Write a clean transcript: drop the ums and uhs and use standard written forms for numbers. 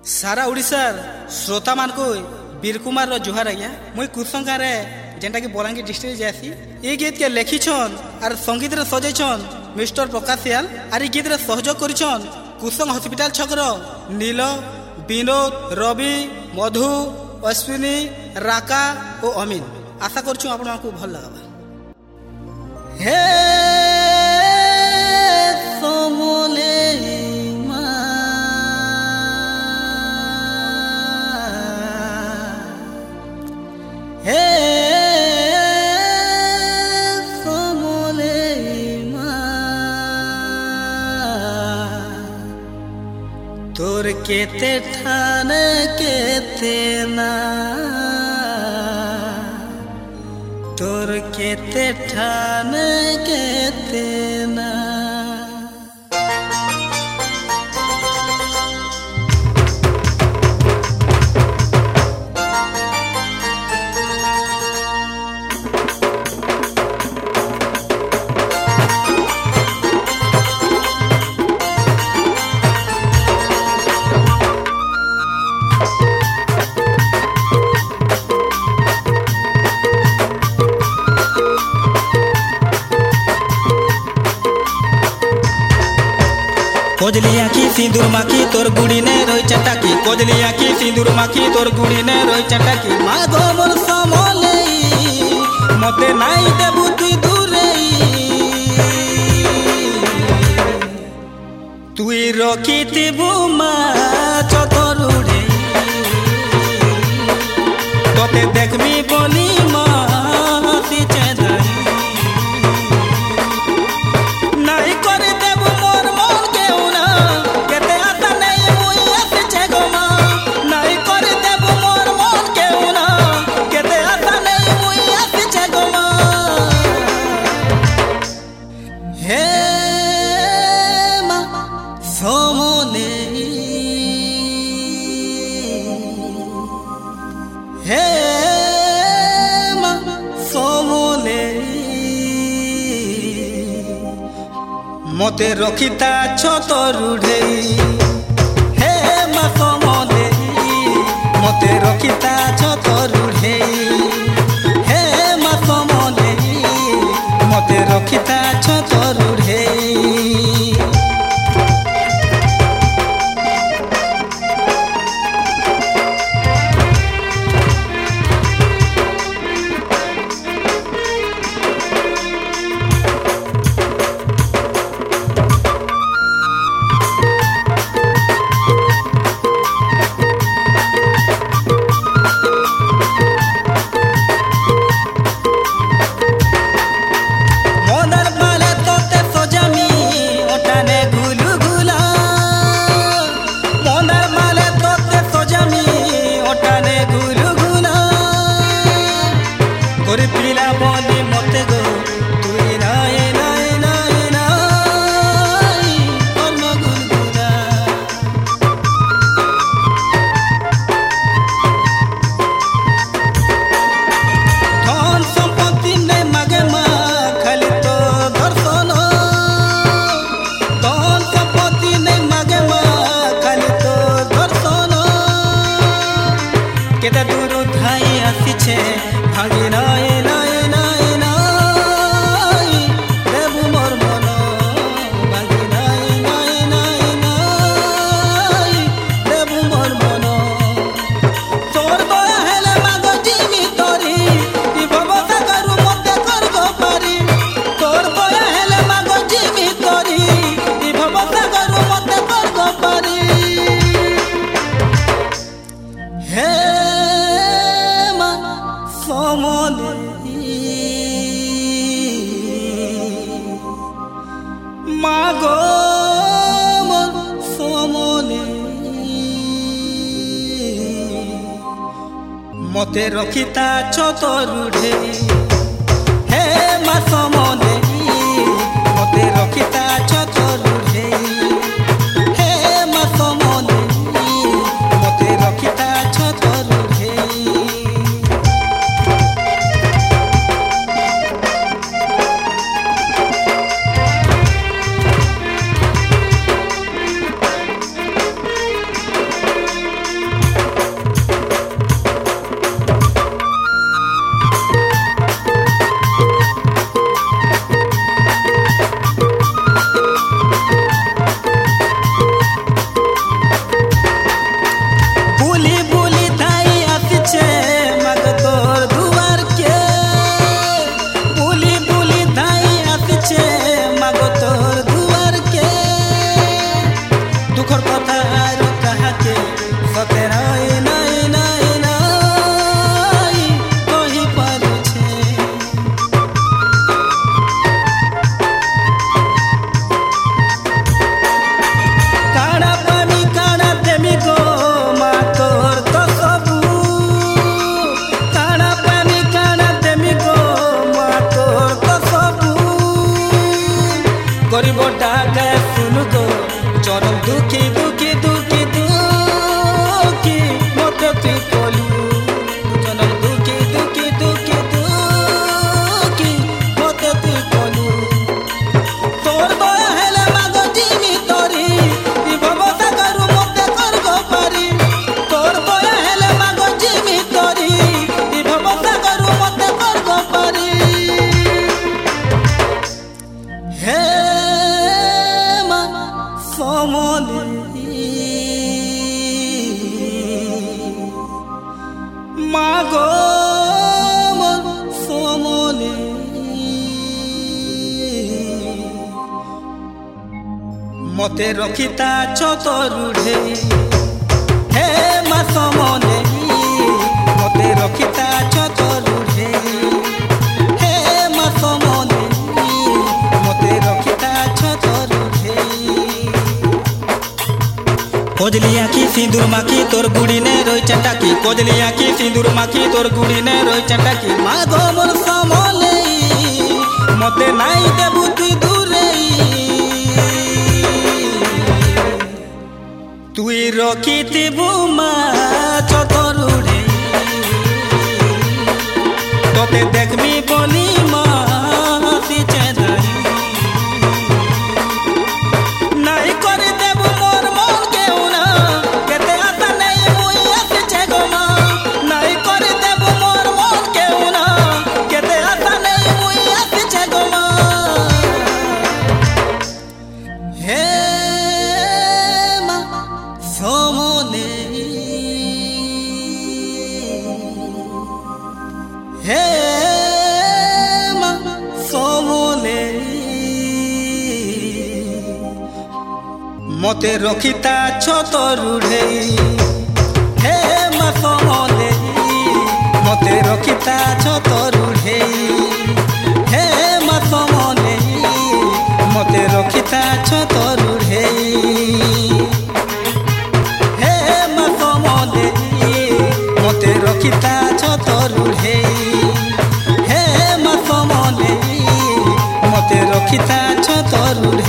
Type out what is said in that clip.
सारा ओडिशार श्रोता मान को वीर कुमार जुहार आज्ञा मुई कुसंगार जेनटा कि बलांगीर डिस्ट्रिक्ट जासी ये गीत के लिखिछन और संगीत रे सजाइछन मिस्टर प्रकाश सियाल और ये गीत रे सहयोग करिछन कुसंग हॉस्पिटल छकर नील विनोद रवि मधु अश्विनी राका और अमीन। आशा करछु आपण मानकु भल लागबा। हे सोमले हे सोमले तोर केते ठान केते ना तोर केते ठान केते ना कोजली आखी सिंदूर माखी तोर गुड़ी ने रोई चटाकी कोजली आखी सिंदूर माखी तोर गुड़ी ने रोई चटाकी मागो मोर समले मते नाई देबु तुई दूरे तुई रखिथिबु मा चतरुडे तोते देखमी बोली मा मते रखिता छतरुडे हे मा समले मते रखिता छतरुडे हे मा समले मते रखिता छतरुडे मागो मोर समले मते रखिता छतरुडे हे मा समले मते रखिता छतरुडे हे मा समले मते रखिता छतरुडे। मते रखिता छतरुढ़े हे मा समले मते रखिता छतरुढ़े हे मा समले मते रखिता छतरुढ़े कोजली आखी सिंदूर माखी तोर गुड़ी ने रोई चटाकी कोजली आखी सिंदूर माखी तोर गुड़ी ने रोई चटाकी मागो मोर समले मते नाई देबु तुई दूरे तुई रखिथिबु मा छतरुढ़े तोते देखबी बोली मा सिचे नाई करि देबु मोर मन केउ ना केते आशा नहीं मुई आसिचे गो मा नाई करि देबु मोर मन केउ ना केते आशा नहीं मुई आसिचे गो मा हे समले हे मा समले मते रखिता छतरुढ़े हे मा समले मते रखिता छतरुढ़े हे मा समले मते रखिता छतरुढ़े मते रखिता छतरुढ़े हे मा समले मते रखिता छतरुढ़े।